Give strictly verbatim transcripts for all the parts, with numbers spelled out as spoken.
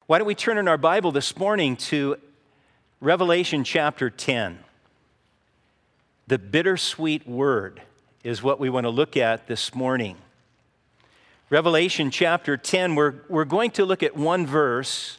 Why don't we turn in our Bible this morning to Revelation chapter ten. The bittersweet word is what we want to look at this morning. Revelation chapter ten, we're, we're going to look at one verse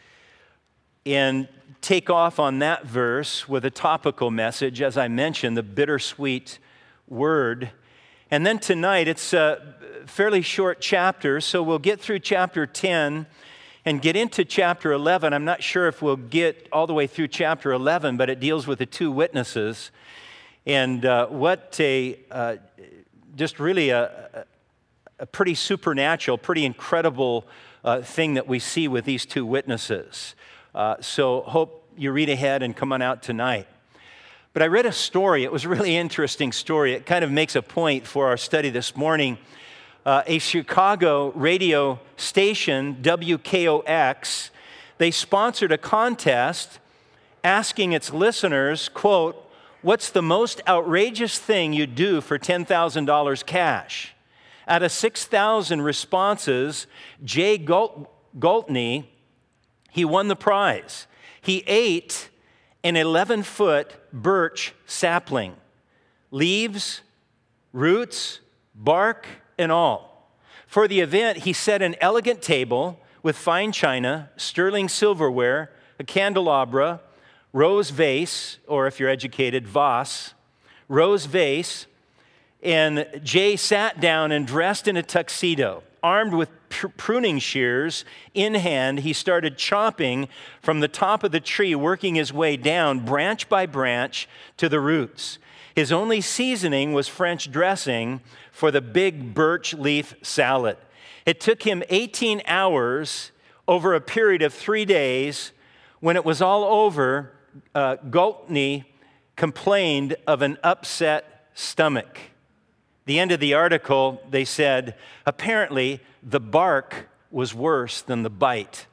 and take off on that verse with a topical message, as I mentioned, the bittersweet word. And then tonight, it's a fairly short chapter, so we'll get through chapter ten and get into chapter eleven. I'm not sure if we'll get all the way through chapter eleven, but it deals with the two witnesses. And uh, what a, uh, just really a, a pretty supernatural, pretty incredible uh, thing that we see with these two witnesses. Uh, so hope you read ahead and come on out tonight. But I read a story. It was a really interesting story. It kind of makes a point for our study this morning. Uh, a Chicago radio station, W K O X, they sponsored a contest asking its listeners, quote, "What's the most outrageous thing you'd do for ten thousand dollars cash?" Out of six thousand responses, Jay Galt- Galtney, he won the prize. He ate an eleven-foot birch sapling, leaves, roots, bark, and all. For the event, he set an elegant table with fine china, sterling silverware, a candelabra, rose vase, or if you're educated, vase, rose vase, and Jay sat down and dressed in a tuxedo. Armed with pr- pruning shears in hand, he started chopping from the top of the tree, working his way down branch by branch to the roots. His only seasoning was French dressing for the big birch leaf salad. It took him eighteen hours over a period of three days. When it was all over, uh, Galtney complained of an upset stomach. The end of the article, they said, apparently the bark was worse than the bite.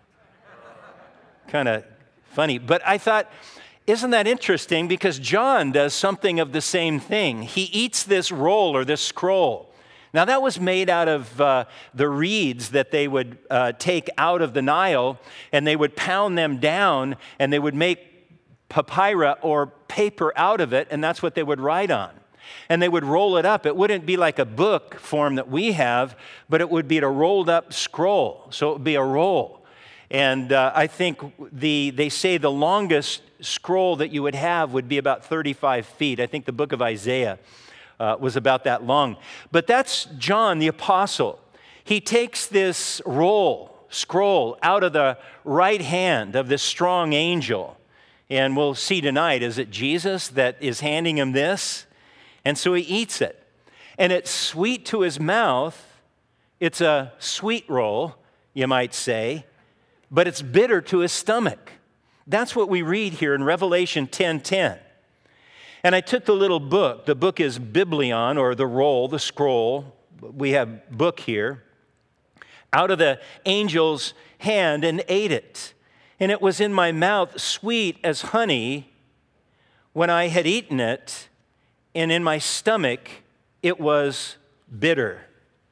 Kind of funny. But I thought, isn't that interesting? Because John does something of the same thing. He eats this roll or this scroll. Now that was made out of uh, the reeds that they would uh, take out of the Nile, and they would pound them down, and they would make papyrus or paper out of it, and that's what they would write on. And they would roll it up. It wouldn't be like a book form that we have, but it would be a rolled up scroll. So it would be a roll. And uh, I think the they say the longest scroll that you would have would be about thirty-five feet. I think the book of Isaiah uh, was about that long. But that's John the apostle. He takes this roll, scroll, out of the right hand of this strong angel. And we'll see tonight, is it Jesus that is handing him this? And so he eats it. And it's sweet to his mouth. It's a sweet roll, you might say, but it's bitter to his stomach. That's what we read here in Revelation ten ten. And I took the little book. The book is Biblion, or the roll, the scroll. We have book here. Out of the angel's hand and ate it. And it was in my mouth sweet as honey when I had eaten it. And in my stomach, it was bitter.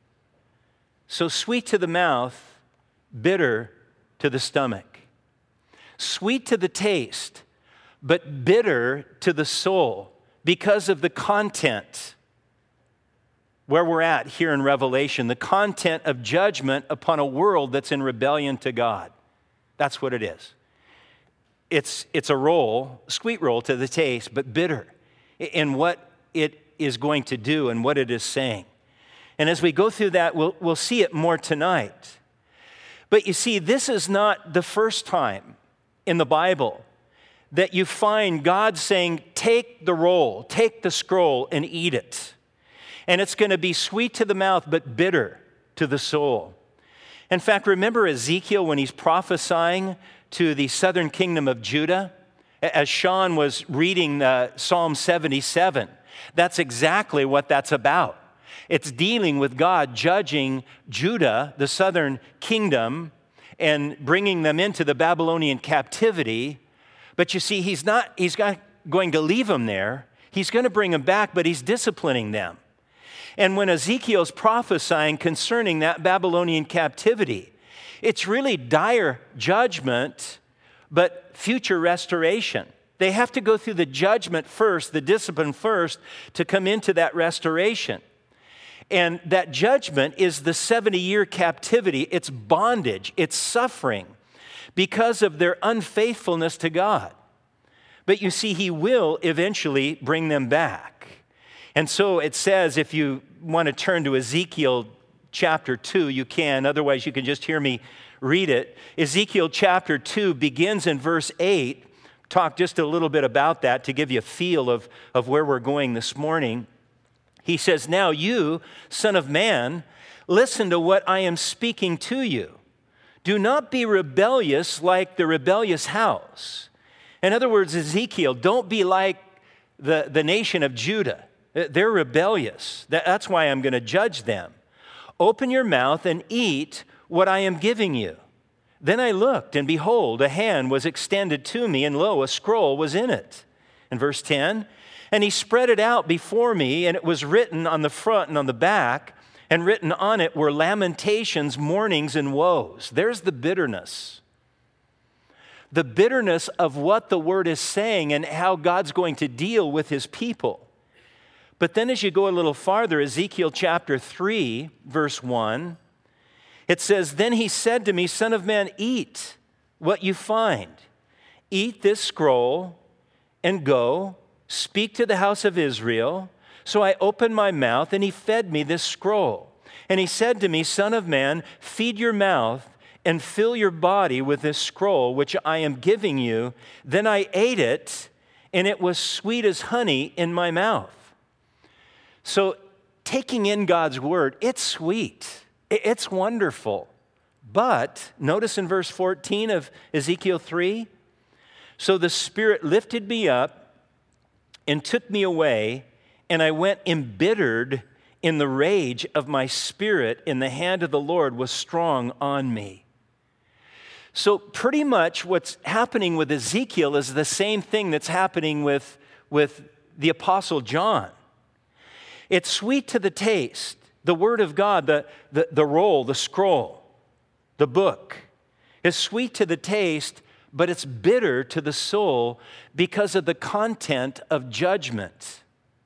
So sweet to the mouth, bitter to the stomach. Sweet to the taste, but bitter to the soul because of the content where we're at here in Revelation, the content of judgment upon a world that's in rebellion to God. That's what it is. It's, it's a roll, sweet roll to the taste, but bitter in what it is going to do and what it is saying. And as we go through that, we'll, we'll see it more tonight. But you see, this is not the first time in the Bible that you find God saying, take the roll, take the scroll and eat it. And it's going to be sweet to the mouth, but bitter to the soul. In fact, remember Ezekiel when he's prophesying to the southern kingdom of Judah? As Sean was reading uh, Psalm seventy-seven, that's exactly what that's about. It's dealing with God judging Judah, the southern kingdom, and bringing them into the Babylonian captivity. But you see, he's not, he's not going to leave them there. He's going to bring them back, but he's disciplining them. And when Ezekiel's prophesying concerning that Babylonian captivity, It's really dire judgment, but future restoration. They have to go through the judgment first, the discipline first, to come into that restoration. And that judgment is the seventy-year captivity. It's bondage. It's suffering because of their unfaithfulness to God. But you see, he will eventually bring them back. And so it says, if you want to turn to Ezekiel chapter two, you can. Otherwise, you can just hear me read it. Ezekiel chapter two begins in verse eight. Talk just a little bit about that to give you a feel of, of where we're going this morning. He says, now you, son of man, listen to what I am speaking to you. Do not be rebellious like the rebellious house. In other words, Ezekiel, don't be like the, the nation of Judah. They're rebellious. That's why I'm going to judge them. Open your mouth and eat what I am giving you. Then I looked, and behold, a hand was extended to me, and lo, a scroll was in it. In verse ten, and he spread it out before me, and it was written on the front and on the back, and written on it were lamentations, mournings, and woes. There's the bitterness. The bitterness of what the word is saying and how God's going to deal with his people. But then as you go a little farther, Ezekiel chapter three, verse one, it says, then he said to me, son of man, eat what you find. Eat this scroll and go, speak to the house of Israel. So I opened my mouth, and he fed me this scroll. And he said to me, son of man, feed your mouth and fill your body with this scroll, which I am giving you. Then I ate it, and it was sweet as honey in my mouth. So taking in God's word, it's sweet. It's wonderful. But notice in verse fourteen of Ezekiel three, so the Spirit lifted me up and took me away, and I went embittered in the rage of my spirit, and the hand of the Lord was strong on me. So pretty much what's happening with Ezekiel is the same thing that's happening with, with the Apostle John. It's sweet to the taste. The Word of God, the, the, the roll, the scroll, the book, is sweet to the taste, but it's bitter to the soul because of the content of judgment.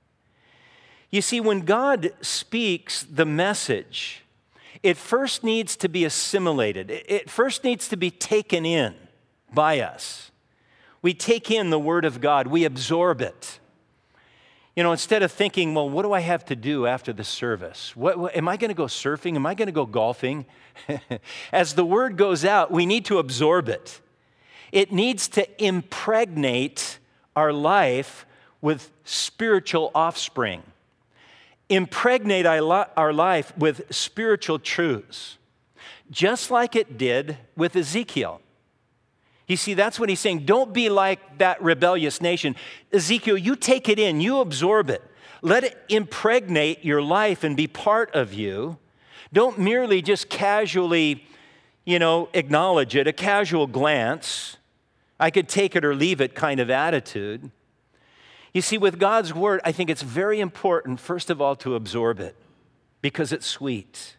You see, when God speaks the message, it first needs to be assimilated. It first needs to be taken in by us. We take in the Word of God. We absorb it. You know, instead of thinking, well, what do I have to do after the service? What, what, am I going to go surfing? Am I going to go golfing? As the Word goes out, we need to absorb it. It needs to impregnate our life with spiritual offspring. Impregnate our life with spiritual truths, just like it did with Ezekiel. You see, that's what he's saying. Don't be like that rebellious nation. Ezekiel, you take it in, you absorb it. Let it impregnate your life and be part of you. Don't merely just casually, you know, acknowledge it, a casual glance. I could take it or leave it kind of attitude. You see, with God's word, I think it's very important, first of all, to absorb it because it's sweet.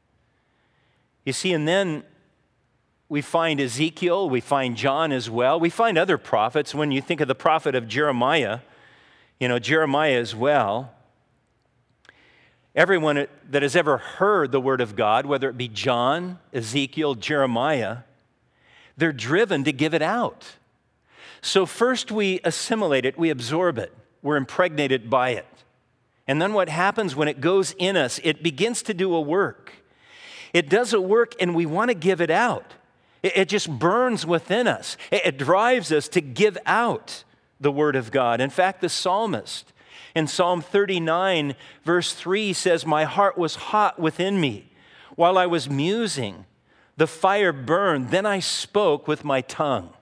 You see, and then we find Ezekiel, we find John as well. We find other prophets. When you think of the prophet of Jeremiah, you know, Jeremiah as well. Everyone that has ever heard the word of God, whether it be John, Ezekiel, Jeremiah, they're driven to give it out. So first we assimilate it, we absorb it, we're impregnated by it. And then what happens when it goes in us, it begins to do a work. It does a work and we want to give it out. It just burns within us. It drives us to give out the word of God. In fact, the psalmist in Psalm thirty-nine, verse three says, my heart was hot within me. While I was musing, the fire burned. Then I spoke with my tongue.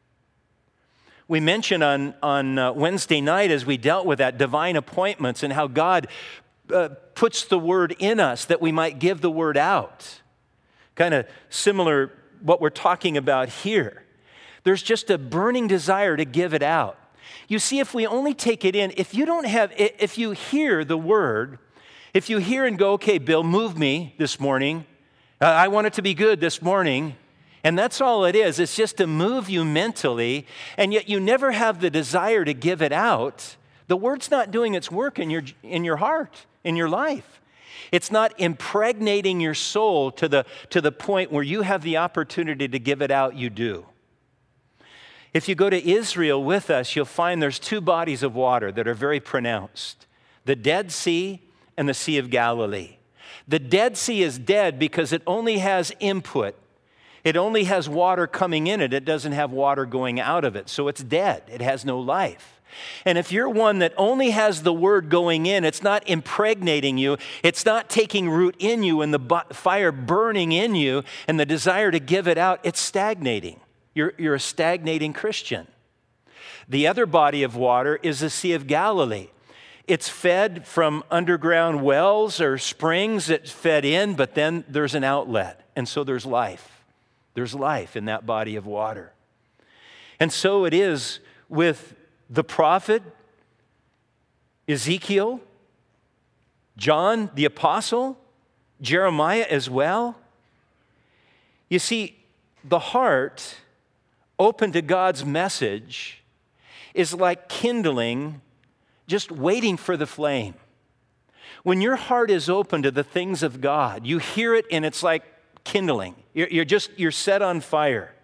We mentioned on, on uh, Wednesday night as we dealt with that divine appointments and how God uh, puts the word in us that we might give the word out. Kind of similar what we're talking about here. There's just a burning desire to give it out. You see, if we only take it in, if you don't have, if you hear the word, if you hear and go, okay, Bill, move me this morning, Uh, I want it to be good this morning. And that's all it is. It's just to move you mentally, and yet you never have the desire to give it out. The word's not doing its work in your, in your heart, in your life. It's not impregnating your soul to the, to the point where you have the opportunity to give it out, you do. If you go to Israel with us, you'll find there's two bodies of water that are very pronounced: the Dead Sea and the Sea of Galilee. The Dead Sea is dead because it only has input. It only has water coming in it. It doesn't have water going out of it. So it's dead. It has no life. And if you're one that only has the word going in, it's not impregnating you. It's not taking root in you and the fire burning in you and the desire to give it out. It's stagnating. You're, you're a stagnating Christian. The other body of water is the Sea of Galilee. It's fed from underground wells or springs that fed in, but then there's an outlet. And so there's life. There's life in that body of water. And so it is with the prophet Ezekiel, John the apostle, Jeremiah as well. You see, the heart open to God's message is like kindling, just waiting for the flame. When your heart is open to the things of God, you hear it and it's like kindling. You're, you're just, you're set on fire.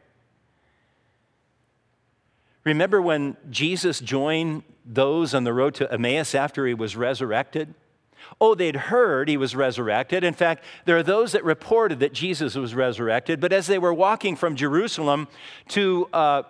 Remember when Jesus joined those on the road to Emmaus after he was resurrected? Oh, they'd heard he was resurrected. In fact, there are those that reported that Jesus was resurrected, but as they were walking from Jerusalem to uh,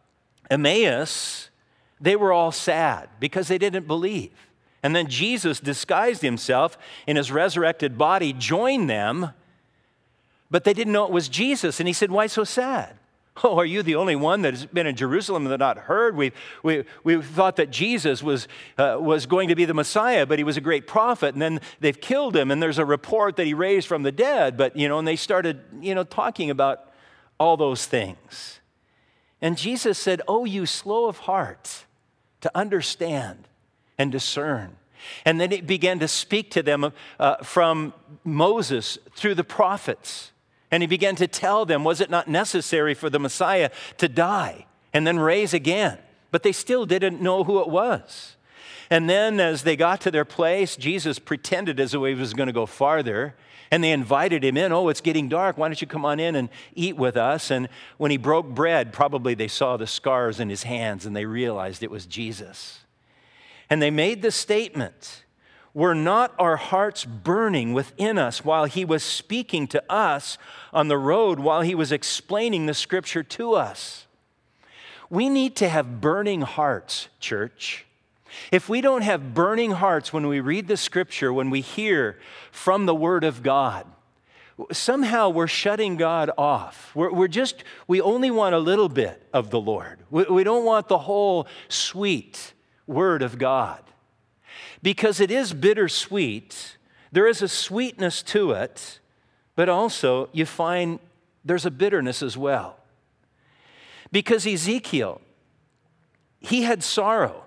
Emmaus, they were all sad because they didn't believe. And then Jesus disguised himself in his resurrected body, joined them, but they didn't know it was Jesus. And he said, "Why so sad? Oh, are you the only one that has been in Jerusalem and not heard? We we we thought that Jesus was uh, was going to be the Messiah, but he was a great prophet, and then they've killed him, and there's a report that he raised from the dead." But you know, and they started you know talking about all those things. And Jesus said, "Oh, you slow of heart to understand and discern." And then he began to speak to them uh, from Moses through the prophets. And he began to tell them, was it not necessary for the Messiah to die and then raise again? But they still didn't know who it was. And then as they got to their place, Jesus pretended as though he was going to go farther. And they invited him in. "Oh, it's getting dark. Why don't you come on in and eat with us?" And when he broke bread, probably they saw the scars in his hands and they realized it was Jesus. And they made the statement, "Were not our hearts burning within us while he was speaking to us on the road, while he was explaining the scripture to us?" We need to have burning hearts, church. If we don't have burning hearts when we read the scripture, when we hear from the word of God, somehow we're shutting God off. We're, we're just, we only want a little bit of the Lord. We, we don't want the whole sweet word of God. Because it is bittersweet, there is a sweetness to it, but also you find there's a bitterness as well. Because Ezekiel, he had sorrow.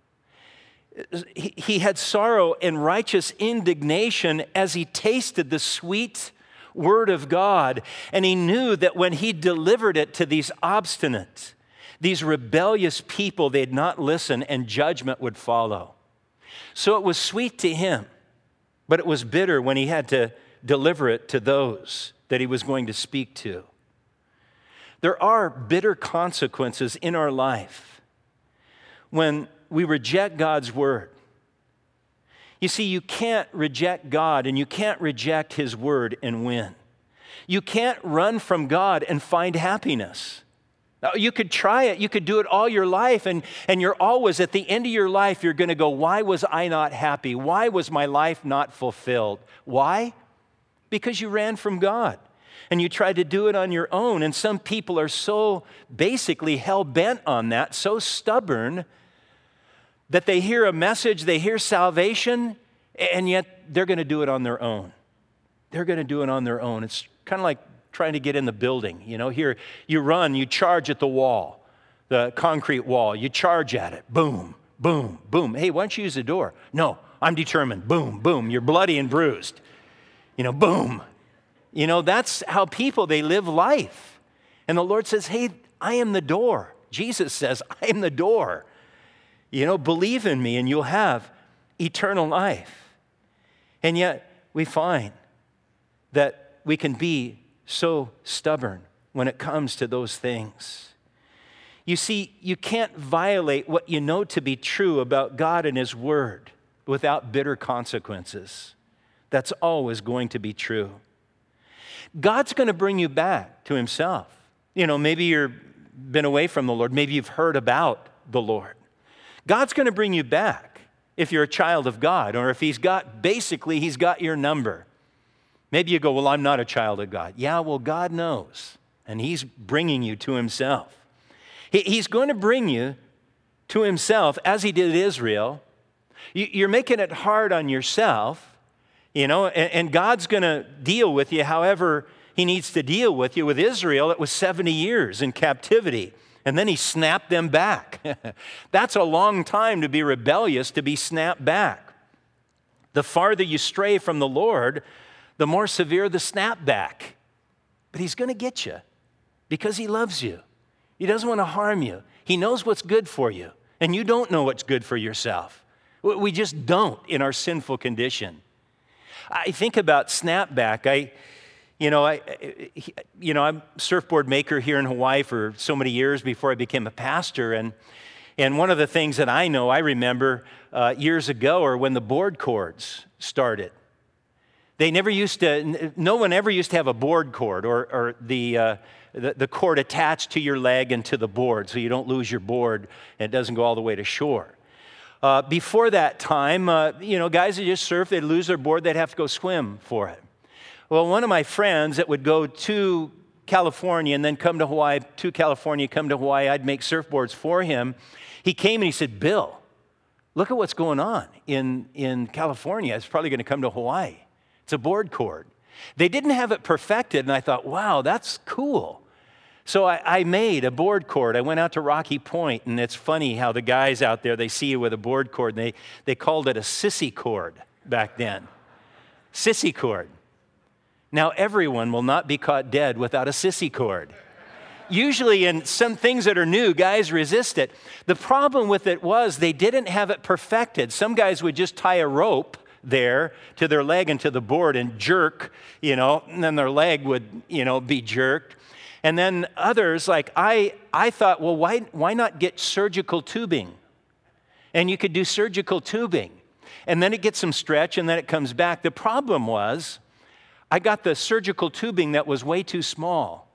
He, he had sorrow and righteous indignation as he tasted the sweet word of God, and he knew that when he delivered it to these obstinate, these rebellious people, they'd not listen and judgment would follow. So it was sweet to him, but it was bitter when he had to deliver it to those that he was going to speak to. There are bitter consequences in our life when we reject God's word. You see, you can't reject God and you can't reject his word and win. You can't run from God and find happiness. You could try it. You could do it all your life, and, and you're always, at the end of your life, you're going to go, "Why was I not happy? Why was my life not fulfilled?" Why? Because you ran from God, and you tried to do it on your own, and some people are so basically hell-bent on that, so stubborn, that they hear a message, they hear salvation, and yet they're going to do it on their own. They're going to do it on their own. It's kind of like trying to get in the building. You know, here you run, you charge at the wall, the concrete wall. You charge at it. Boom, boom, boom. Hey, why don't you use the door? No, I'm determined. Boom, boom. You're bloody and bruised. You know, boom. You know, that's how people, they live life. And the Lord says, hey, I am the door. Jesus says, I am the door. You know, believe in me and you'll have eternal life. And yet we find that we can be so stubborn when it comes to those things. You see, you can't violate what you know to be true about God and His Word without bitter consequences. That's always going to be true. God's going to bring you back to Himself. You know, maybe you've been away from the Lord. Maybe you've heard about the Lord. God's going to bring you back if you're a child of God, or if He's got, basically, He's got your number. Maybe you go, well, I'm not a child of God. Yeah, well, God knows, and He's bringing you to Himself. He's going to bring you to Himself as He did Israel. You're making it hard on yourself, you know, and God's going to deal with you however He needs to deal with you. With Israel, it was seventy years in captivity, and then He snapped them back. That's a long time to be rebellious, to be snapped back. The farther you stray from the Lord, the more severe the snapback. But He's going to get you because He loves you. He doesn't want to harm you. He knows what's good for you, and you don't know what's good for yourself. We just don't in our sinful condition. I think about snapback. I, you know, I, you know, I'm a surfboard maker here in Hawaii for so many years before I became a pastor, and and one of the things that I know, I remember uh, years ago, are when the board cords started. They never used to. No one ever used to have a board cord or or the. Uh, The, the cord attached to your leg and to the board so you don't lose your board and it doesn't go all the way to shore. Uh, before that time, uh, you know, guys that just surf, they'd lose their board, they'd have to go swim for it. Well, one of my friends that would go to California and then come to Hawaii, to California, come to Hawaii, I'd make surfboards for him. He came and he said, Bill, look at what's going on in, in California. It's probably going to come to Hawaii. It's a board cord. They didn't have it perfected, and I thought, wow, that's cool. So I, I made a board cord. I went out to Rocky Point, and it's funny how the guys out there, they see you with a board cord, and they, they called it a sissy cord back then. Sissy cord. Now, everyone will not be caught dead without a sissy cord. Usually in some things that are new, guys resist it. The problem with it was they didn't have it perfected. Some guys would just tie a rope there to their leg and to the board and jerk, you know, and then their leg would, you know, be jerked. And then others, like I, I thought, well, why, why not get surgical tubing? And you could do surgical tubing. And then it gets some stretch, and then it comes back. The problem was, I got the surgical tubing that was way too small.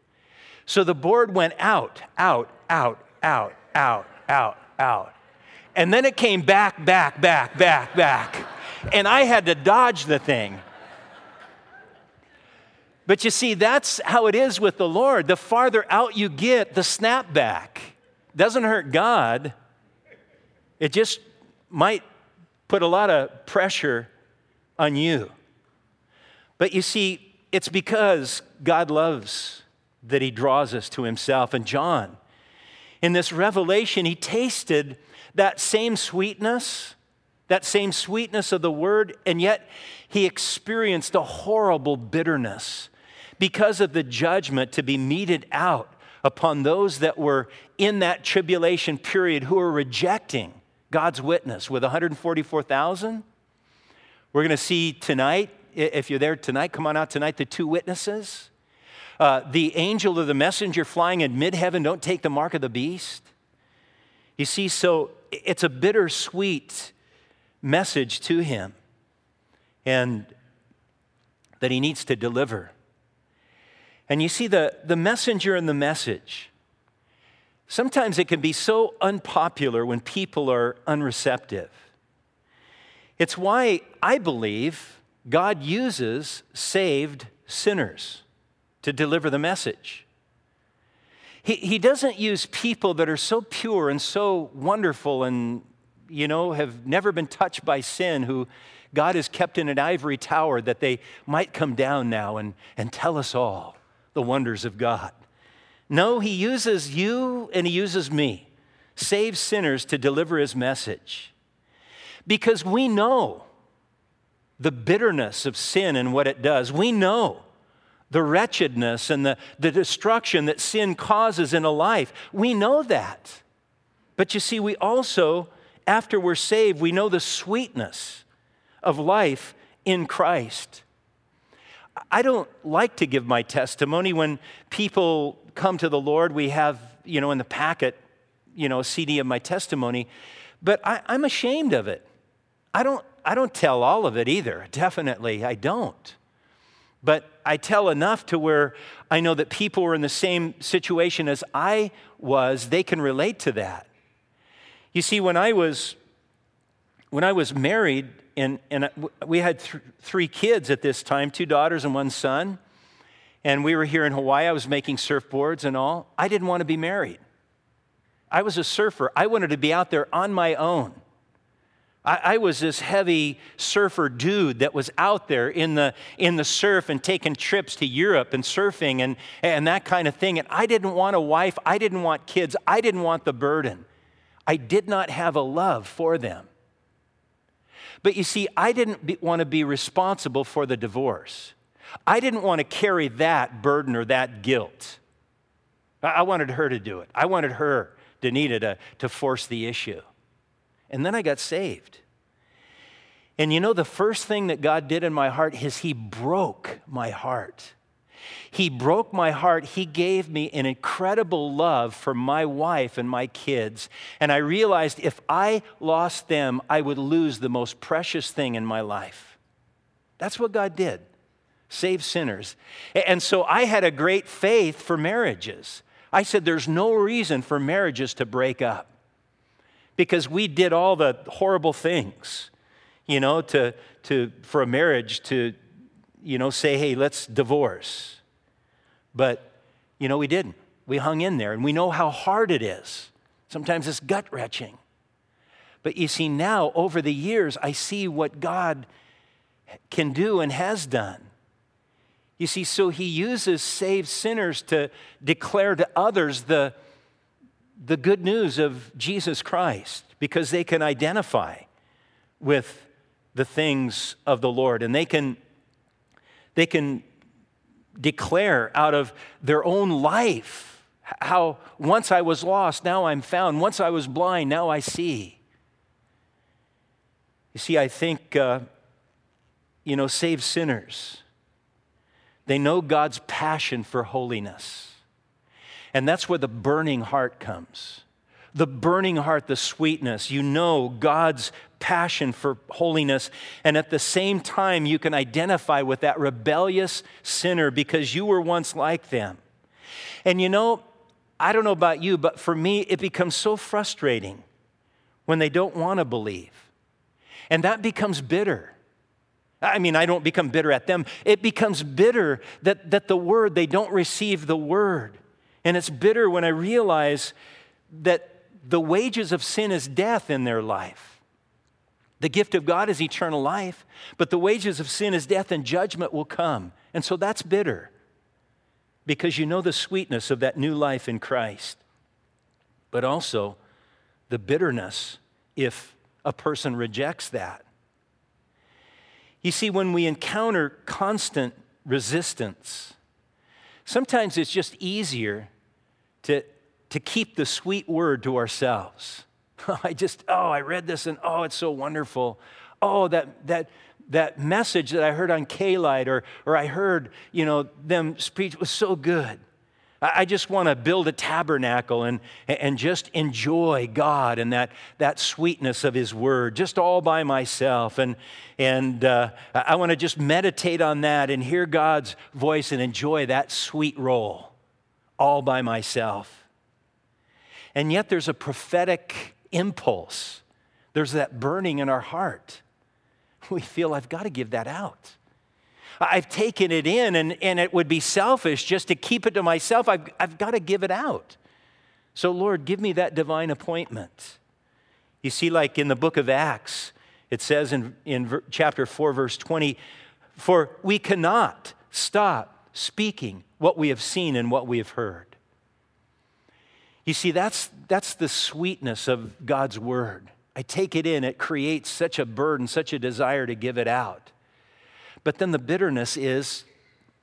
So the board went out, out, out, out, out, out, out. And then it came back, back, back, back, back. And I had to dodge the thing. But you see, that's how it is with the Lord. The farther out you get, the snapback. Doesn't hurt God. It just might put a lot of pressure on you. But you see, it's because God loves that He draws us to Himself. And John, in this revelation, he tasted that same sweetness, that same sweetness of the Word, and yet he experienced a horrible bitterness because of the judgment to be meted out upon those that were in that tribulation period who were rejecting God's witness. With one hundred forty-four thousand, we're going to see tonight, if you're there tonight, come on out tonight, the two witnesses. Uh, the angel or the messenger flying in mid-heaven, don't take the mark of the beast. You see, so it's a bittersweet message to him, and that he needs to deliver. And you see, the, the messenger and the message, sometimes it can be so unpopular when people are unreceptive. It's why I believe God uses saved sinners to deliver the message. He, he doesn't use people that are so pure and so wonderful and, you know, have never been touched by sin, who God has kept in an ivory tower that they might come down now and, and tell us all the wonders of God. No, He uses you and He uses me, save sinners, to deliver His message. Because we know the bitterness of sin and what it does. We know the wretchedness and the, the destruction that sin causes in a life. We know that. But you see, we also, after we're saved, we know the sweetness of life in Christ. I don't like to give my testimony. When people come to the Lord, we have, you know, in the packet, you know, a C D of my testimony, but I, I'm ashamed of it. I don't, I don't tell all of it either. Definitely, I don't. But I tell enough to where I know that people who are in the same situation as I was, they can relate to that. You see, when I was, when I was married, and, and we had th- three kids at this time, two daughters and one son, and we were here in Hawaii. I was making surfboards and all. I didn't want to be married. I was a surfer. I wanted to be out there on my own. I, I was this heavy surfer dude that was out there in the, in the surf and taking trips to Europe and surfing and, and that kind of thing. And I didn't want a wife. I didn't want kids. I didn't want the burden. I did not have a love for them. But you see, I didn't be, want to be responsible for the divorce. I didn't want to carry that burden or that guilt. I, I wanted her to do it. I wanted her, Danita, to, to force the issue. And then I got saved. And you know, the first thing that God did in my heart is He broke my heart. He broke my heart. He gave me an incredible love for my wife and my kids. And I realized if I lost them, I would lose the most precious thing in my life. That's what God did. Save sinners. And so I had a great faith for marriages. I said there's no reason for marriages to break up, because we did all the horrible things, you know, to, to, for a marriage to, you know, say, hey, let's divorce. But, you know, we didn't. We hung in there, and we know how hard it is. Sometimes it's gut-wrenching. But you see, now, over the years, I see what God can do and has done. You see, so He uses saved sinners to declare to others the, the good news of Jesus Christ, because they can identify with the things of the Lord, and they can, they can declare out of their own life how once I was lost, now I'm found. Once I was blind, now I see. You see, I think, uh, you know, saved sinners, they know God's passion for holiness. And that's where the burning heart comes. The burning heart, the sweetness. You know God's passion for holiness, and at the same time you can identify with that rebellious sinner because you were once like them. And you know, I don't know about you, but for me it becomes so frustrating when they don't want to believe. And that becomes bitter. I mean, I don't become bitter at them. It becomes bitter that, that the word, they don't receive the word. And it's bitter when I realize that the wages of sin is death in their life. The gift of God is eternal life, but the wages of sin is death, and judgment will come. And so that's bitter, because you know the sweetness of that new life in Christ, but also the bitterness if a person rejects that. You see, when we encounter constant resistance, sometimes it's just easier to, to keep the sweet word to ourselves. I just, oh, I read this and oh, it's so wonderful. Oh, that that that message that I heard on K-Lite or or I heard, you know, them speak was so good. I, I just want to build a tabernacle and and just enjoy God and that that sweetness of His word, just all by myself. And and uh, I want to just meditate on that and hear God's voice and enjoy that sweet roll all by myself. And yet there's a prophetic impulse. There's that burning in our heart. We feel, I've got to give that out. I've taken it in, and, and it would be selfish just to keep it to myself. I've, I've got to give it out. So, Lord, give me that divine appointment. You see, like in the book of Acts, it says in, in chapter four, verse twenty, for we cannot stop speaking what we have seen and what we have heard. You see, that's, that's the sweetness of God's word. I take it in, it creates such a burden, such a desire to give it out. But then the bitterness is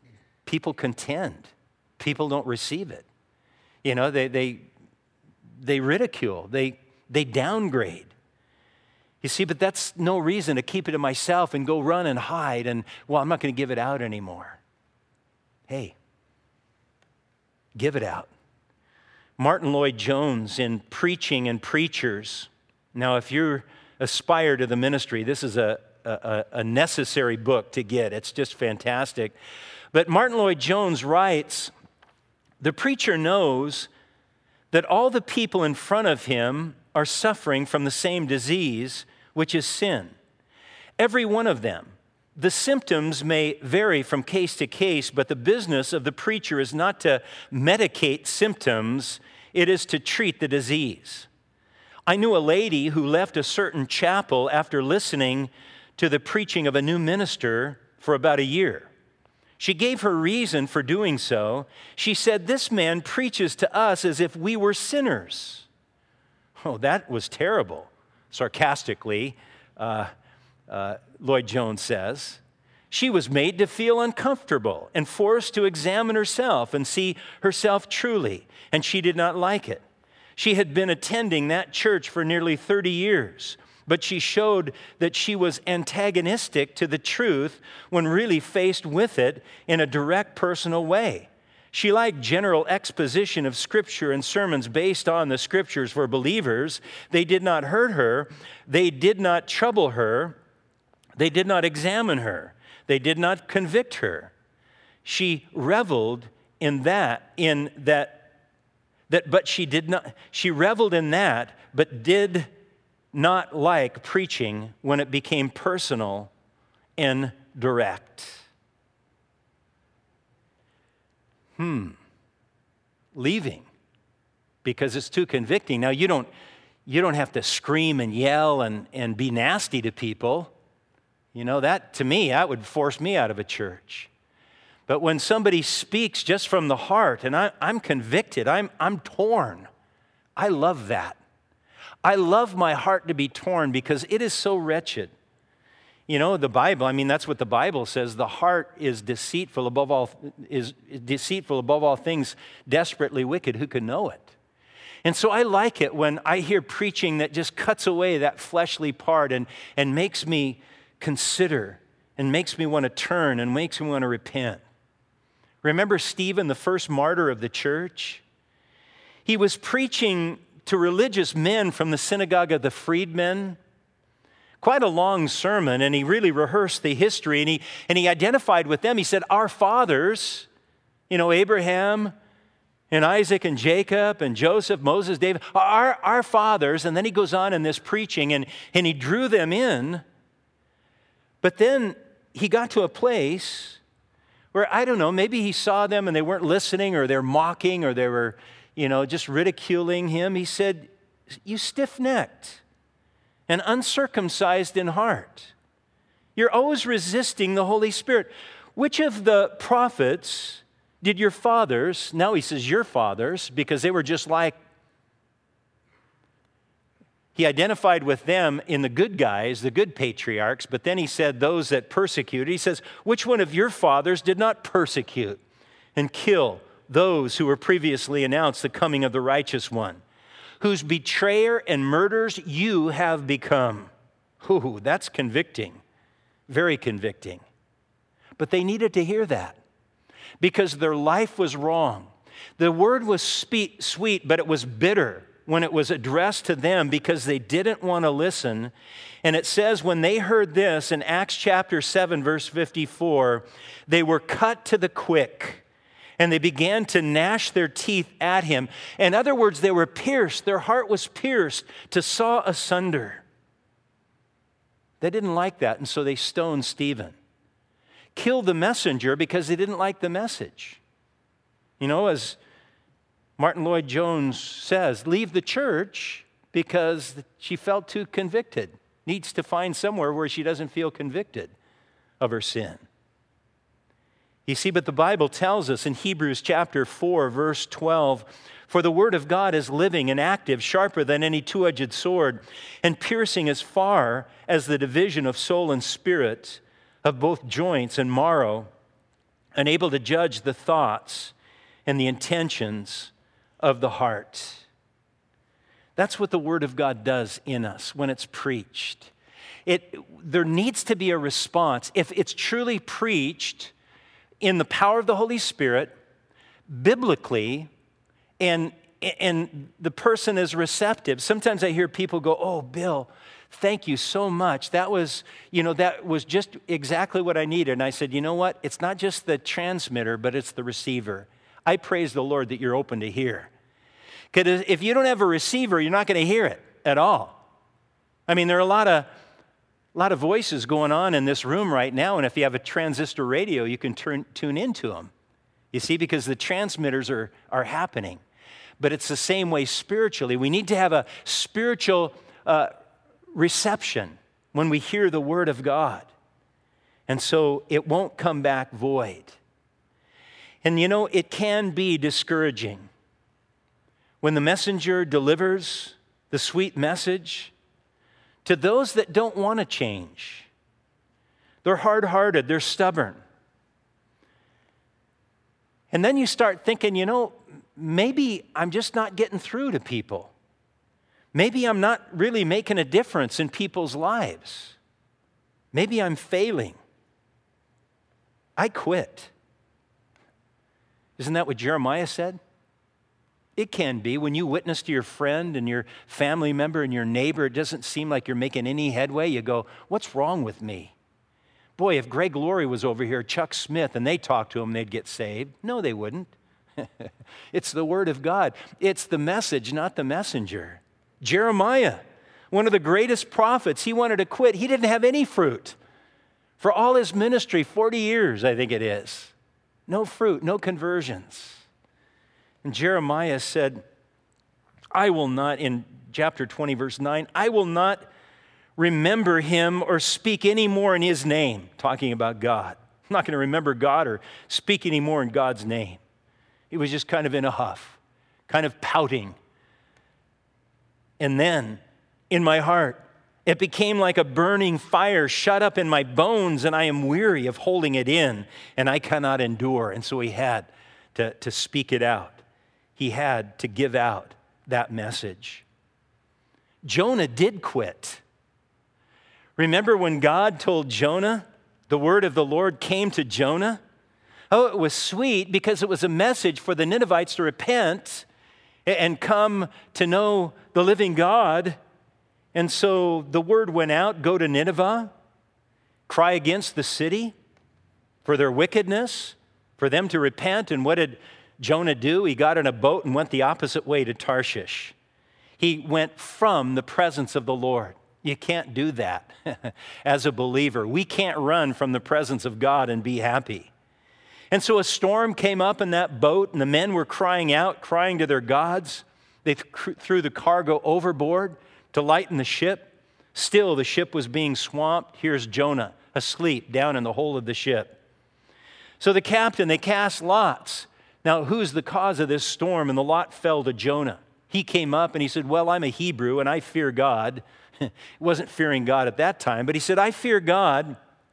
people contend. People don't receive it. You know, they they they ridicule, they they downgrade. You see, but that's no reason to keep it to myself and go run and hide and, well, I'm not going to give it out anymore. Hey, give it out. Martin Lloyd-Jones in Preaching and Preachers. Now, if you aspire to the ministry, this is a, a, a necessary book to get. It's just fantastic. But Martin Lloyd-Jones writes, the preacher knows that all the people in front of him are suffering from the same disease, which is sin. Every one of them. The symptoms may vary from case to case, but the business of the preacher is not to medicate symptoms, it is to treat the disease. I knew a lady who left a certain chapel after listening to the preaching of a new minister for about a year. She gave her reason for doing so. She said, "This man preaches to us as if we were sinners." Oh, that was terrible, sarcastically, uh, uh, Lloyd-Jones says. She was made to feel uncomfortable and forced to examine herself and see herself truly, and she did not like it. She had been attending that church for nearly thirty years, but she showed that she was antagonistic to the truth when really faced with it in a direct personal way. She liked general exposition of Scripture and sermons based on the Scriptures for believers. They did not hurt her. They did not trouble her. They did not examine her. They did not convict her. She reveled in that, in that, that, but she did not, she reveled in that, but did not like preaching when it became personal and direct. Hmm, leaving because it's too convicting. Now, you don't, you don't have to scream and yell and, and be nasty to people. You know, that, to me, that would force me out of a church. But when somebody speaks just from the heart, and I, I'm convicted, I'm, I'm torn, I love that. I love my heart to be torn because it is so wretched. You know, the Bible, I mean, that's what the Bible says. The heart is deceitful above all, is deceitful above all things, desperately wicked. Who can know it? And so I like it when I hear preaching that just cuts away that fleshly part and, and makes me consider and makes me want to turn and makes me want to repent. Remember Stephen, the first martyr of the church? He was preaching to religious men from the synagogue of the freedmen. Quite a long sermon, and he really rehearsed the history, and he, and he identified with them. He said, our fathers, you know, Abraham and Isaac and Jacob and Joseph, Moses, David, our, our fathers, and then he goes on in this preaching, and, and he drew them in. But then he got to a place where, I don't know, maybe he saw them and they weren't listening, or they're mocking, or they were, you know, just ridiculing him. He said, you stiff-necked and uncircumcised in heart. You're always resisting the Holy Spirit. Which of the prophets did your fathers, now he says your fathers, because they were just like, he identified with them in the good guys, the good patriarchs, but then he said those that persecuted. He says, which one of your fathers did not persecute and kill those who were previously announced the coming of the righteous one, whose betrayer and murderers you have become? Ooh, that's convicting, very convicting. But they needed to hear that because their life was wrong. The word was sweet, but it was bitter when it was addressed to them because they didn't want to listen. And it says when they heard this in Acts chapter seven, verse fifty-four, they were cut to the quick. And they began to gnash their teeth at him. In other words, they were pierced. Their heart was pierced to saw asunder. They didn't like that, and so they stoned Stephen. Killed the messenger because they didn't like the message. You know, as Martin Lloyd-Jones says, leave the church because she felt too convicted. Needs to find somewhere where she doesn't feel convicted of her sin. You see, but the Bible tells us in Hebrews chapter four, verse twelve, for the word of God is living and active, sharper than any two-edged sword, and piercing as far as the division of soul and spirit, of both joints and marrow, and able to judge the thoughts and the intentions of the heart. That's what the Word of God does in us when it's preached. It, there needs to be a response. If it's truly preached in the power of the Holy Spirit, biblically, and, and the person is receptive. Sometimes I hear people go, "Oh, Bill, thank you so much. That was, you know, that was just exactly what I needed." And I said, "You know what? It's not just the transmitter, but it's the receiver. I praise the Lord that you're open to hear. Because if you don't have a receiver, you're not going to hear it at all." I mean, there are a lot of A lot of voices going on in this room right now, and if you have a transistor radio, you can turn, tune into them. You see, because the transmitters are, are happening. But it's the same way spiritually. We need to have a spiritual uh, reception when we hear the Word of God. And so it won't come back void. And you know, it can be discouraging when the messenger delivers the sweet message to those that don't want to change. They're hard-hearted, they're stubborn. And then you start thinking, you know, maybe I'm just not getting through to people. Maybe I'm not really making a difference in people's lives. Maybe I'm failing. I quit. Isn't that what Jeremiah said? It can be. When you witness to your friend and your family member and your neighbor, it doesn't seem like you're making any headway. You go, "What's wrong with me?" Boy, if Greg Laurie was over here, Chuck Smith, and they talked to him, they'd get saved. No, they wouldn't. It's the Word of God. It's the message, not the messenger. Jeremiah, one of the greatest prophets, he wanted to quit. He didn't have any fruit. For all his ministry, forty years, I think it is. No fruit, no conversions. And Jeremiah said, "I will not," in chapter twenty, verse nine, "I will not remember him or speak any more in his name," talking about God. I'm not going to remember God or speak any more in God's name. He was just kind of in a huff, kind of pouting. And then, in my heart, it became like a burning fire shut up in my bones, and I am weary of holding it in, and I cannot endure. And so he had to, to speak it out. He had to give out that message. Jonah did quit. Remember when God told Jonah, the word of the Lord came to Jonah? Oh, it was sweet because it was a message for the Ninevites to repent and come to know the living God. And so the word went out, "Go to Nineveh, cry against the city for their wickedness, for them to repent." And what did Jonah do? He got in a boat and went the opposite way to Tarshish. He went from the presence of the Lord. You can't do that as a believer. We can't run from the presence of God and be happy. And so a storm came up in that boat, and the men were crying out, crying to their gods. They th- threw the cargo overboard to lighten the ship. Still, the ship was being swamped. Here's Jonah asleep down in the hold of the ship. So the captain, they cast lots. Now, who's the cause of this storm? And the lot fell to Jonah. He came up and he said, "Well, I'm a Hebrew and I fear God." He wasn't fearing God at that time, but he said, "I fear God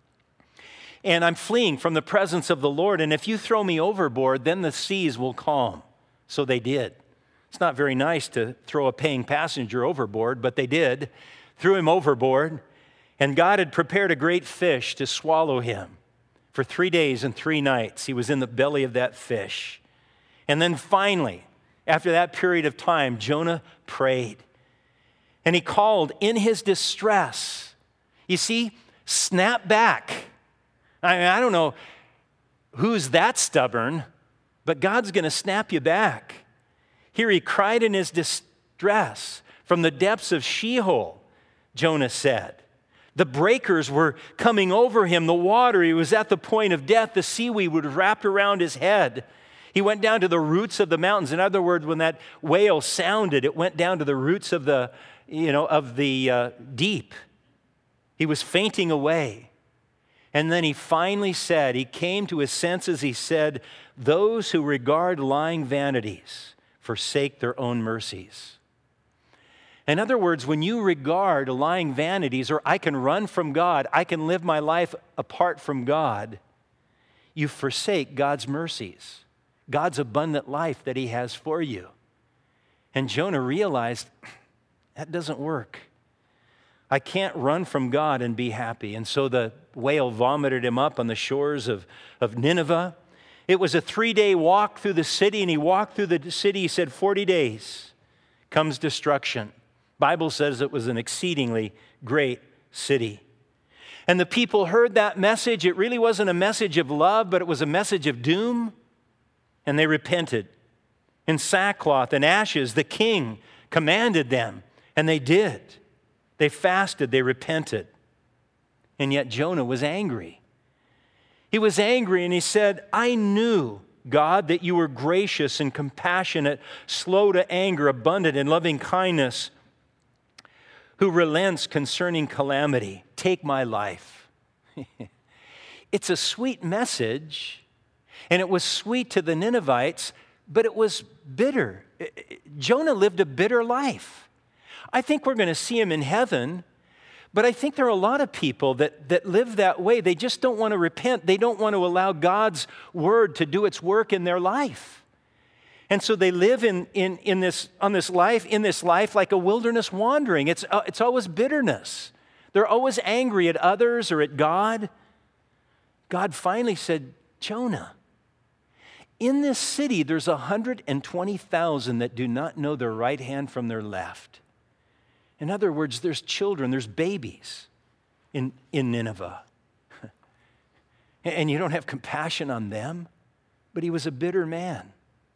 and I'm fleeing from the presence of the Lord. And if you throw me overboard, then the seas will calm." So they did. It's not very nice to throw a paying passenger overboard, but they did. Threw him overboard, and God had prepared a great fish to swallow him. For three days and three nights, he was in the belly of that fish. And then finally, after that period of time, Jonah prayed. And he called in his distress. You see, snap back. I mean, I don't know who's that stubborn, but God's going to snap you back. Here he cried in his distress from the depths of Sheol, Jonah said. The breakers were coming over him, the water, he was at the point of death, the seaweed would wrap around his head. He went down to the roots of the mountains. In other words, when that whale sounded, it went down to the roots of the, you know, of the uh, deep. He was fainting away. And then he finally said, he came to his senses, he said, "Those who regard lying vanities forsake their own mercies." In other words, when you regard lying vanities, or I can run from God, I can live my life apart from God, you forsake God's mercies, God's abundant life that he has for you. And Jonah realized, that doesn't work. I can't run from God and be happy. And so the whale vomited him up on the shores of, of Nineveh. It was a three-day walk through the city, and he walked through the city. He said, forty days comes destruction. Bible says it was an exceedingly great city. And the people heard that message. It really wasn't a message of love, but it was a message of doom. And they repented. In sackcloth and ashes, the king commanded them, and they did. They fasted, they repented. And yet Jonah was angry. He was angry and he said, I knew, God, that you were gracious and compassionate, slow to anger, abundant in loving kindness, who relents concerning calamity. Take my life. It's a sweet message, and it was sweet to the Ninevites, but it was bitter. Jonah lived a bitter life. I think we're going to see him in heaven, but I think there are a lot of people that, that live that way. They just don't want to repent. They don't want to allow God's word to do its work in their life. And so they live in, in, in this, on this life, in this life like a wilderness wandering. It's, uh, it's always bitterness. They're always angry at others or at God. God finally said, Jonah, in this city there's one hundred twenty thousand that do not know their right hand from their left. In other words, there's children, there's babies in, in Nineveh. And you don't have compassion on them? But he was a bitter man.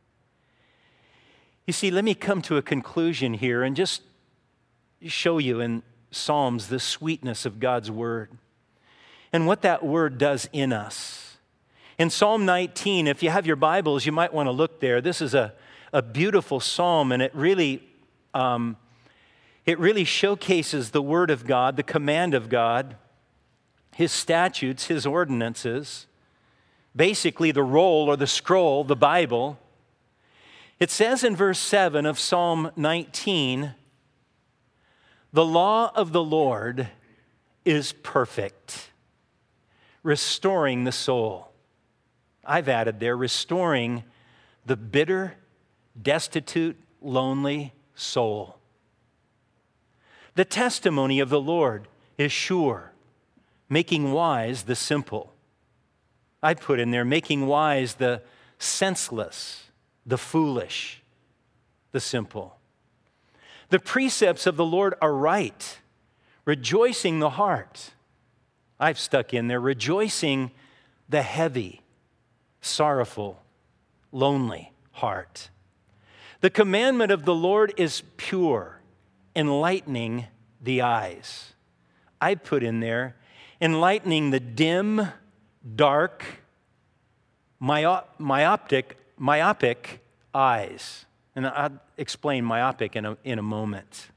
You see, let me come to a conclusion here and just show you in Psalms the sweetness of God's word and what that word does in us. In Psalm nineteen, if you have your Bibles, you might want to look there. This is a, a beautiful psalm, and it really... Um, It really showcases the word of God, the command of God, his statutes, his ordinances, basically the roll or the scroll, the Bible. It says in verse seven of Psalm nineteen, the law of the Lord is perfect, restoring the soul. I've added there, restoring the bitter, destitute, lonely soul. The testimony of the Lord is sure, making wise the simple. I put in there, making wise the senseless, the foolish, the simple. The precepts of the Lord are right, rejoicing the heart. I've stuck in there, rejoicing the heavy, sorrowful, lonely heart. The commandment of the Lord is pure, enlightening the eyes. I put in there, enlightening the dim, dark, myop, myopic, myopic eyes. And I'll explain myopic in a, in a moment.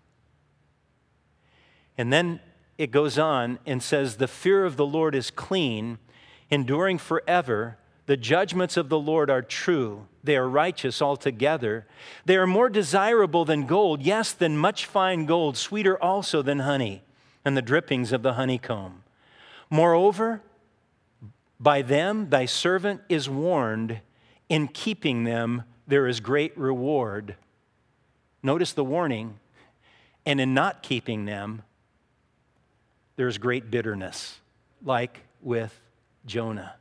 And then it goes on and says, the fear of the Lord is clean, enduring forever. The judgments of the Lord are true. They are righteous altogether. They are more desirable than gold, yes, than much fine gold, sweeter also than honey, and the drippings of the honeycomb. Moreover, by them thy servant is warned. In keeping them there is great reward. Notice the warning. And in not keeping them, there is great bitterness, like with Jonah.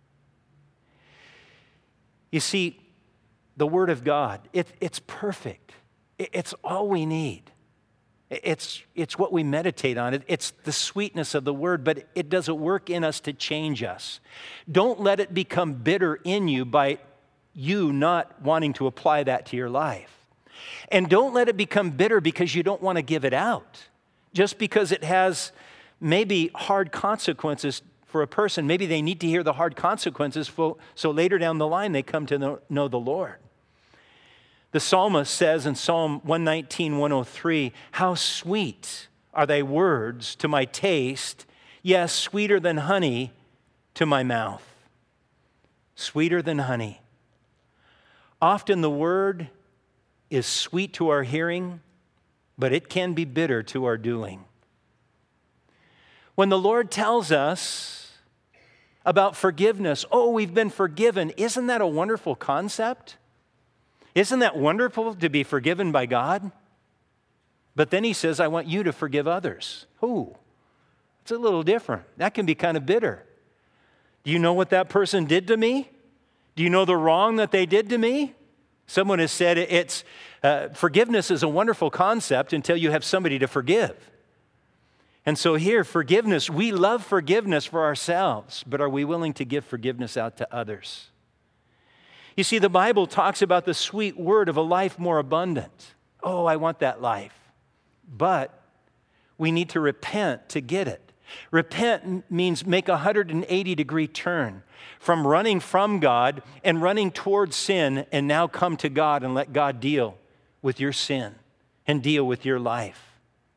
You see, the Word of God, it, it's perfect. It, it's all we need. It's, it's what we meditate on. It, it's the sweetness of the Word, but it doesn't work in us to change us. Don't let it become bitter in you by you not wanting to apply that to your life. And don't let it become bitter because you don't want to give it out. Just because it has maybe hard consequences for a person, maybe they need to hear the hard consequences for, so later down the line they come to know, know the Lord. The psalmist says in Psalm one nineteen, one oh three, how sweet are thy words to my taste, yes, sweeter than honey to my mouth. Sweeter than honey. Often the word is sweet to our hearing, but it can be bitter to our doing. When the Lord tells us, about forgiveness. Oh, we've been forgiven. Isn't that a wonderful concept? Isn't that wonderful to be forgiven by God? But then he says, I want you to forgive others. Oh, it's a little different. That can be kind of bitter. Do you know what that person did to me? Do you know the wrong that they did to me? Someone has said it's uh, forgiveness is a wonderful concept until you have somebody to forgive. And so here, forgiveness, we love forgiveness for ourselves, but are we willing to give forgiveness out to others? You see, the Bible talks about the sweet word of a life more abundant. Oh, I want that life. But we need to repent to get it. Repent means make a one hundred eighty degree turn from running from God and running towards sin, and now come to God and let God deal with your sin and deal with your life.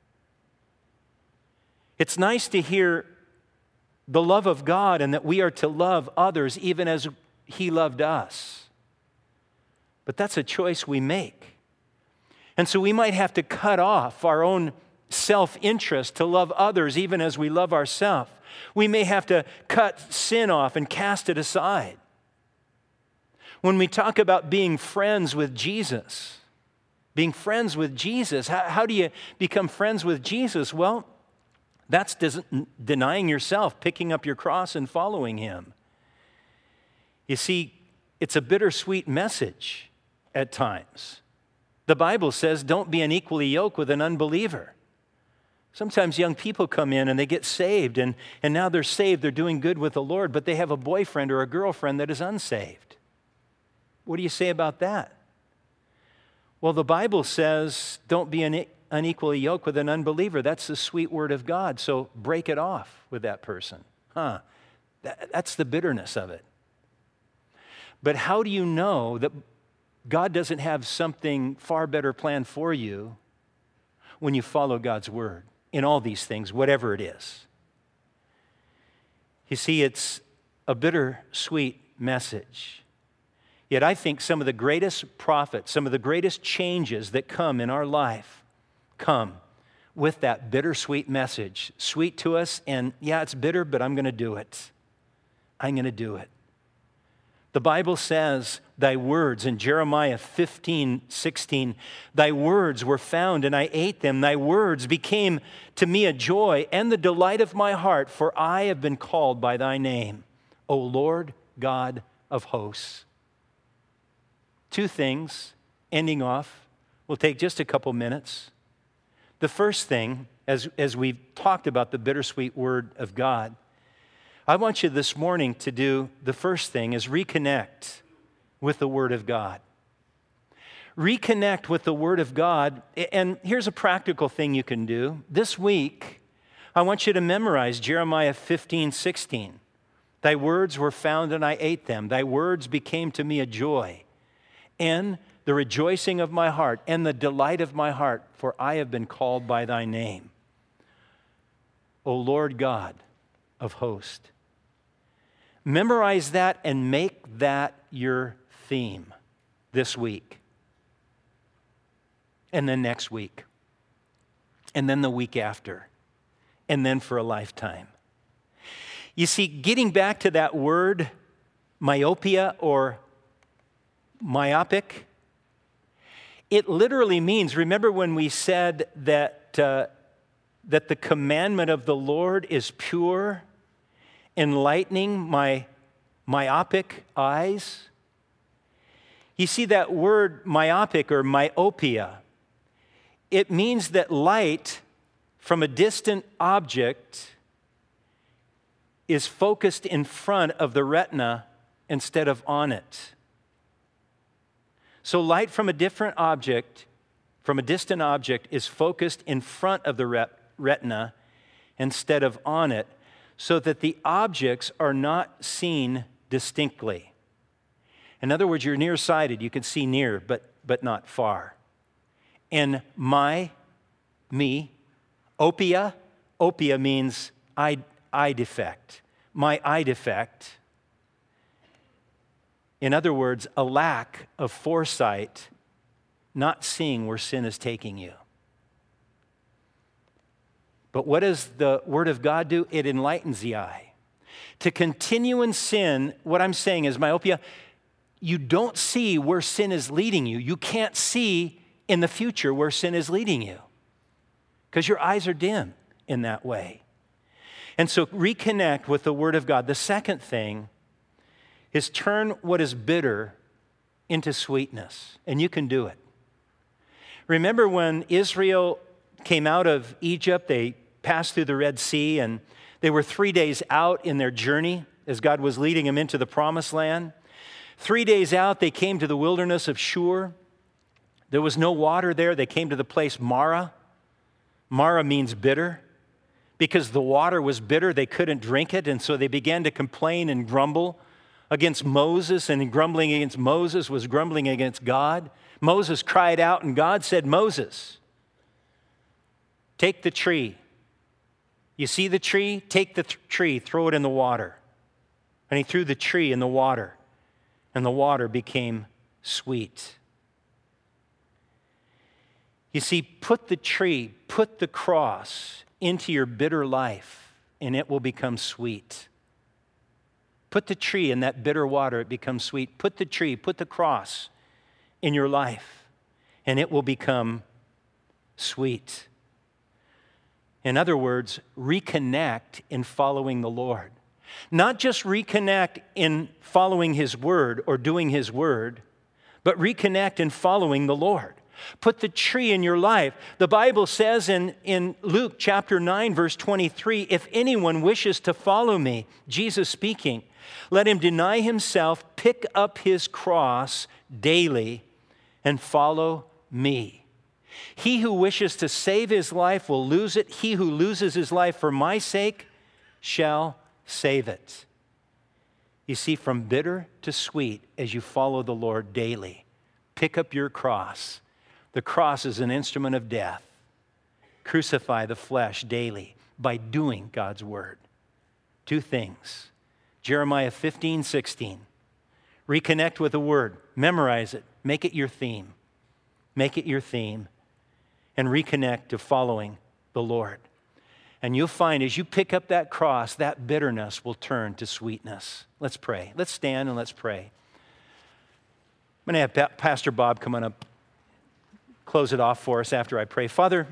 It's nice to hear the love of God and that we are to love others even as He loved us. But that's a choice we make. And so we might have to cut off our own self-interest to love others even as we love ourselves. We may have to cut sin off and cast it aside. When we talk about being friends with Jesus, being friends with Jesus, how, how do you become friends with Jesus? Well, that's des- denying yourself, picking up your cross and following Him. You see, it's a bittersweet message at times. The Bible says, don't be unequally yoked with an unbeliever. Sometimes young people come in and they get saved, and, and now they're saved, they're doing good with the Lord, but they have a boyfriend or a girlfriend that is unsaved. What do you say about that? Well, the Bible says, don't be une- unequally yoked with an unbeliever. That's the sweet word of God, so break it off with that person. Huh, that, that's the bitterness of it. But how do you know that God doesn't have something far better planned for you when you follow God's word in all these things, whatever it is? You see, it's a bittersweet message. Yet I think some of the greatest profits, some of the greatest changes that come in our life come with that bittersweet message. Sweet to us, and yeah, it's bitter, but I'm going to do it. I'm going to do it. The Bible says, thy words in Jeremiah fifteen, sixteen, thy words were found and I ate them. Thy words became to me a joy and the delight of my heart, for I have been called by thy name, O Lord God of hosts. Two things, ending off. We'll take just a couple minutes. The first thing, as, as we've talked about the bittersweet word of God, I want you this morning to do the first thing is reconnect with the Word of God. Reconnect with the Word of God. And here's a practical thing you can do. This week, I want you to memorize Jeremiah fifteen, sixteen. Thy words were found and I ate them. Thy words became to me a joy and the rejoicing of my heart and the delight of my heart, for I have been called by thy name, O Lord God of hosts. Memorize that and make that your theme this week. And then next week. And then the week after. And then for a lifetime. You see, getting back to that word, myopia or myopic, it literally means, remember when we said that, uh, that the commandment of the Lord is pure, enlightening my myopic eyes? You see, that word myopic or myopia, it means that light from a distant object is focused in front of the retina instead of on it. So light from a different object, from a distant object, is focused in front of the ret- retina instead of on it, so that the objects are not seen distinctly. In other words, you're nearsighted. You can see near, but, but not far. And my, me, opia, opia means eye, eye defect. My eye defect. In other words, a lack of foresight, not seeing where sin is taking you. But what does the Word of God do? It enlightens the eye. To continue in sin, what I'm saying is myopia, you don't see where sin is leading you. You can't see in the future where sin is leading you because your eyes are dim in that way. And so reconnect with the Word of God. The second thing is turn what is bitter into sweetness, and you can do it. Remember when Israel came out of Egypt, they passed through the Red Sea, and they were three days out in their journey as God was leading them into the Promised Land. Three days out, they came to the wilderness of Shur. There was no water there. They came to the place Marah. Marah means bitter. Because the water was bitter, they couldn't drink it, and so they began to complain and grumble against Moses, and grumbling against Moses was grumbling against God. Moses cried out, and God said, Moses, take the tree. You see the tree? Take the th- tree, throw it in the water. And he threw the tree in the water, and the water became sweet. You see, put the tree, put the cross into your bitter life, and it will become sweet. Put the tree in that bitter water, it becomes sweet. Put the tree, put the cross in your life, and it will become sweet. In other words, reconnect in following the Lord. Not just reconnect in following His Word or doing His Word, but reconnect in following the Lord. Put the tree in your life. The Bible says in, in Luke chapter nine, verse twenty-three, if anyone wishes to follow me, Jesus speaking, let him deny himself, pick up his cross daily, and follow me. He who wishes to save his life will lose it. He who loses his life for my sake shall save it. You see, from bitter to sweet as you follow the Lord daily, pick up your cross. The cross is an instrument of death. Crucify the flesh daily by doing God's word. Two things. Jeremiah fifteen, sixteen. Reconnect with the word. Memorize it. Make it your theme. Make it your theme. And reconnect to following the Lord. And you'll find as you pick up that cross, that bitterness will turn to sweetness. Let's pray. Let's stand and let's pray. I'm going to have Pastor Bob come on up. Close it off for us after I pray. Father,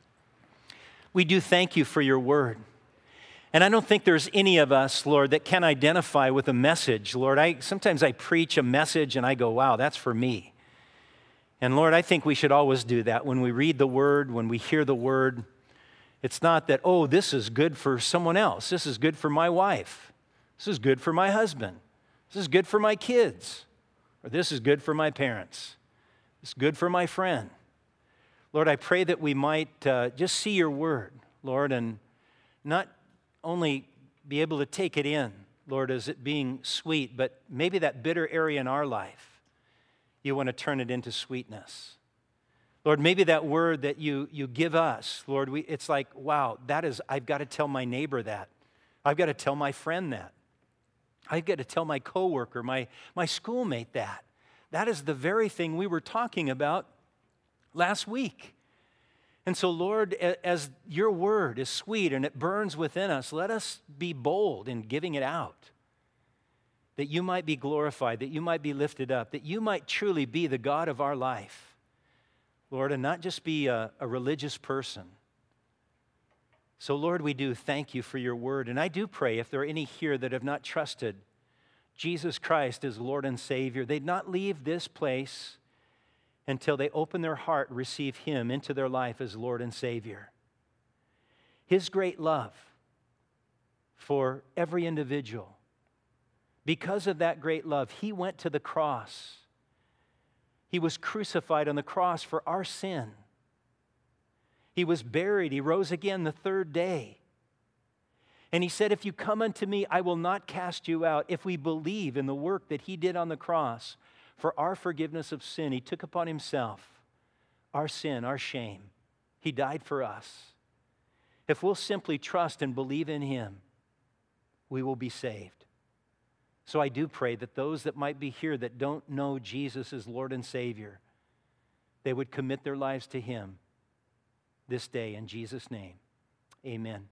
we do thank you for your word. And I don't think there's any of us, Lord, that can identify with a message. Lord, I sometimes I preach a message and I go, wow, that's for me. And Lord, I think we should always do that. When we read the word, when we hear the word, it's not that, oh, this is good for someone else. This is good for my wife. This is good for my husband. This is good for my kids. Or this is good for my parents. This is good for my friend. Lord, I pray that we might uh, just see your word, Lord, and not only be able to take it in, Lord, as it being sweet, but maybe that bitter area in our life, you want to turn it into sweetness. Lord, maybe that word that you, you give us, Lord, we, it's like, wow, that is, I've got to tell my neighbor that. I've got to tell my friend that. I've got to tell my coworker, my, my schoolmate that. That is the very thing we were talking about last week. And so, Lord, as your word is sweet and it burns within us, let us be bold in giving it out, that you might be glorified, that you might be lifted up, that you might truly be the God of our life, Lord, and not just be a, a religious person. So, Lord, we do thank you for your word. And I do pray if there are any here that have not trusted Jesus Christ as Lord and Savior, they'd not leave this place until they open their heart and receive him into their life as Lord and Savior. His great love for every individual. Because of that great love, he went to the cross. He was crucified on the cross for our sin. He was buried. He rose again the third day. And he said, if you come unto me, I will not cast you out. If we believe in the work that he did on the cross for our forgiveness of sin, he took upon himself our sin, our shame. He died for us. If we'll simply trust and believe in him, we will be saved. So I do pray that those that might be here that don't know Jesus as Lord and Savior, they would commit their lives to him this day in Jesus' name. Amen.